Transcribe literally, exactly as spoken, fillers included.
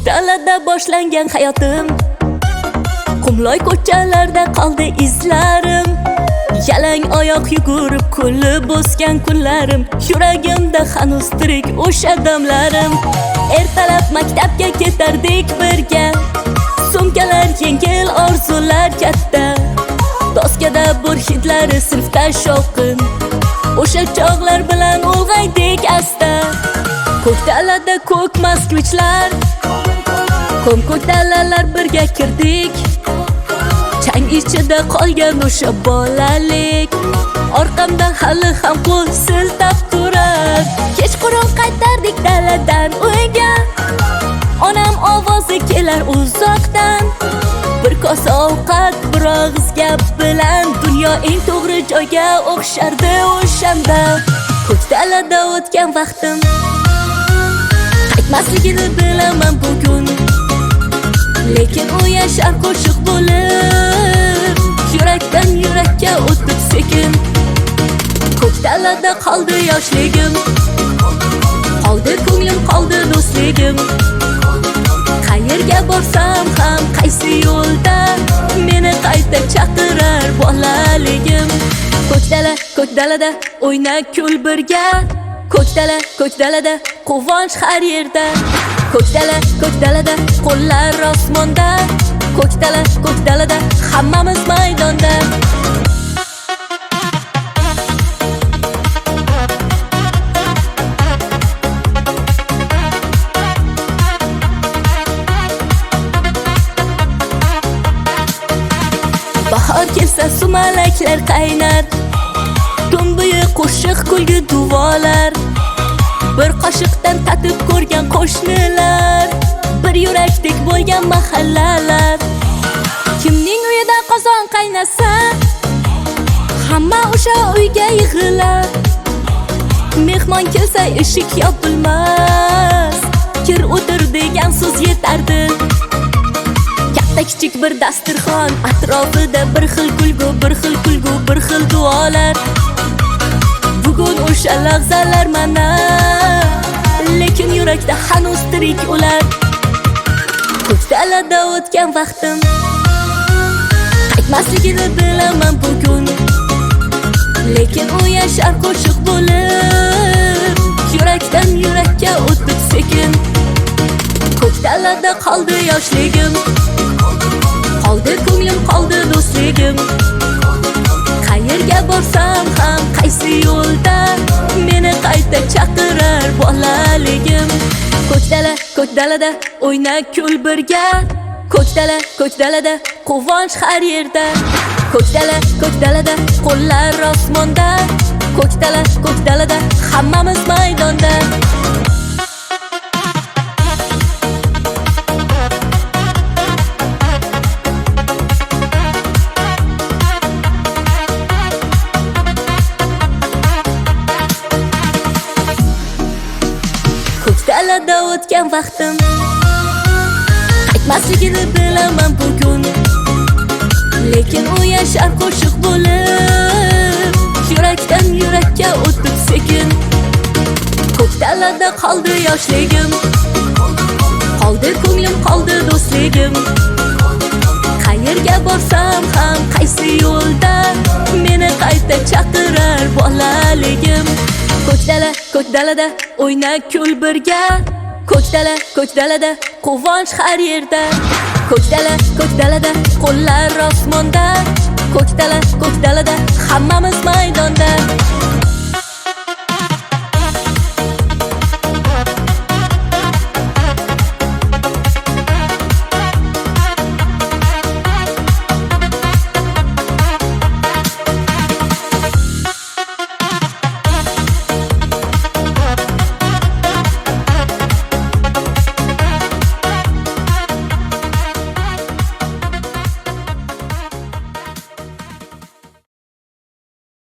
dalada boshlangan hayotim, qumloy ko'chalarda qoldi izlarim. Yalang oyoq yugurib kulib o'sgan kunlarim, yuragimda hanuz tirik o'sha damlarim. Ertalab maktabga ketardik birga, sumkalar yengil, orzular katta. Doskada bor hidlari sinfda shovqin, o'sha chog'lar bilan ulg'aydik asta. Ko'k dalada ko'k moskvichlar, ko'm-ko'k dalalar birga kirdik. Chang ichida qolgan o'sha bolalik, orqamdan hali ham qo'l siltab turar. Kechqurun qaytardik daladan uyga, onam ovozi kelar uzoqdan. Bir kosa ovqat, bir og'iz gap bilan dunyo eng to'g'ri joyga o'xshardi o'shanda. Ko'k dalada o'tgan vaqtim qaytmasligini bilaman bugun, lekin u yashar qo'shiq bo'lib, yurakdan yurakka o'tib sekin. Ko'k dalada qoldi yoshligim, qoldi ko'nglim, qoldi do'stligim. Qayerga borsam ham, qaysi yo'lda meni qayta chaqirar bolaligim. Ko'k dala, ko'k dalada o'yna kul birga, ko'k dala, ko'k dalada quvonch har yerda. Ko'k dala, ko'k dalada qo'llar osmonda, ko'k dala, ko'k dalada hammamiz maydonda. Bahor kelsa sumalaklar qaynar, tun bo'yi qo'shiq kulgi duolar. Bir qoshiqdan tatib ko'rgan qo'shnilar, bir yurakdek bo'lgan mahallalar. Kimning uyida qozon qaynasa, hamma o'sha uyga yig'ilar. Mehmon kelsa eshik yopilmas, kir o'tir degan so'z yetardi. Katta kichik bir dasturxon, atrofida bir xil kulgu, bir xil kulgu, bir xil duolar. Bugun o'sha lahzalar mana, lekin yurakda hanuz tirik ular. Ko'k dalada o'tgan vaqtim qaytmasligini bilaman bugun, lekin u yashar qo'shiq bo'lib, yurakdan yurakka o'tib sekin. Ko'k dalada qoldi yoshligim, qoldi ko'nglim, qoldi do'stligim. Qayerga borsam ham, qaysi yo'lda meni qayta chaqirar bolaligim. Ko'k dala, ko'k dalada o'yna kul birga, ko'k dala, ko'k dalada quvonch har yerda. Ko'k dala, ko'k dalada qo'llar osmonda, ko'k dala, ko'k dalada hammamiz maydonda. Ko'k dalada o'tgan vaqtim qaytmasligini bilaman bugun, lekin u yashar qo'shiq bo'lib, yurakdan yurakka o'tib sekin. Ko'k dalada qoldi yoshligim, qoldi ko'nglim, qoldi do'stligim. Qayerga borsam ham, qaysi yo'lda meni qayta chaqirar bolaligim. Ko'k dala, ko'k dalada o'yna kul birga, ko'k dala, ko'k dalada quvonch har yerda. Ko'k dala, ko'k dalada qo'llar osmonda, ko'k dala, ko'k dalada hammamiz maydonda.